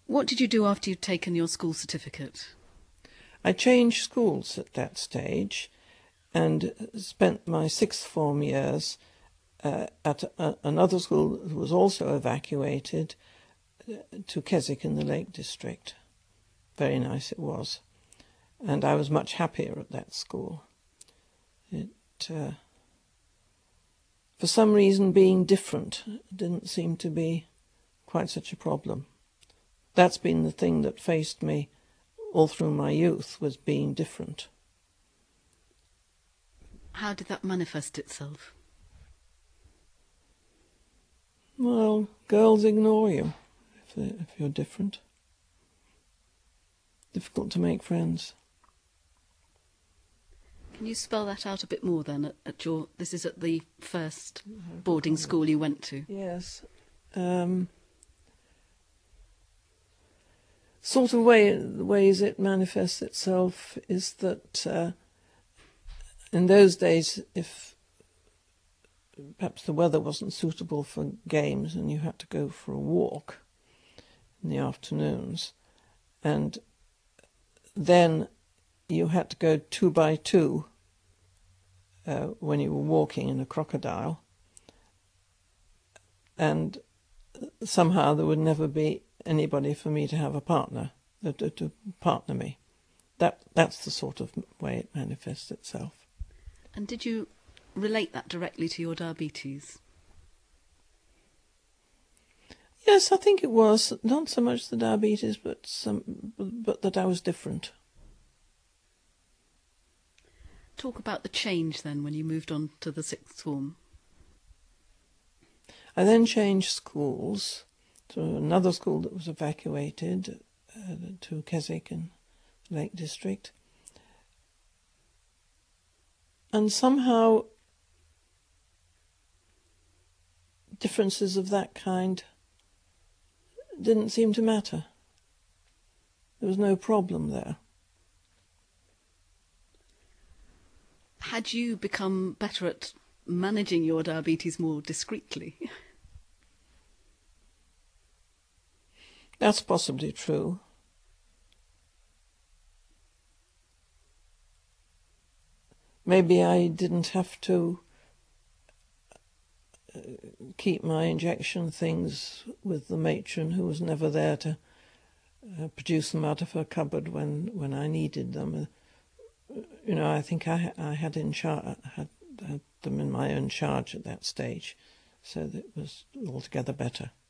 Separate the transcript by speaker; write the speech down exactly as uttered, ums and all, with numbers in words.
Speaker 1: What did you do after you'd taken your school certificate?
Speaker 2: I changed schools at that stage and spent my sixth form years uh, at a, another school that was also evacuated uh, to Keswick in the Lake District. Very nice it was. And I was much happier at that school. It, uh, for some reason, being different didn't seem to be quite such a problem. That's been the thing that faced me all through my youth, was being different.
Speaker 1: How did that manifest itself?
Speaker 2: Well, girls ignore you if, if you're different. Difficult to make friends.
Speaker 1: Can you spell that out a bit more then? At, at your, this is at the first boarding school you went to.
Speaker 2: Yes. Um, sort of way, the ways it manifests itself is that uh, in those days, if perhaps the weather wasn't suitable for games and you had to go for a walk in the afternoons, and then you had to go two by two uh, when you were walking in a crocodile, and somehow there would never be anybody for me to have a partner, uh, to, to partner me. That That's the sort of way it manifests itself.
Speaker 1: And did you relate that directly to your diabetes?
Speaker 2: Yes, I think it was. Not so much the diabetes, but some, but that I was different.
Speaker 1: Talk about the change then when you moved on to the sixth form.
Speaker 2: I then changed schools to another school that was evacuated uh, to Keswick in the Lake District. And somehow differences of that kind didn't seem to matter. There was no problem there.
Speaker 1: Had you become better at managing your diabetes more discreetly?
Speaker 2: That's possibly true. Maybe I didn't have to uh, keep my injection things with the matron who was never there to uh, produce them out of her cupboard when, when I needed them. Uh, you know, I think I, I had, in char- had, had them in my own charge at that stage, so that it was altogether better.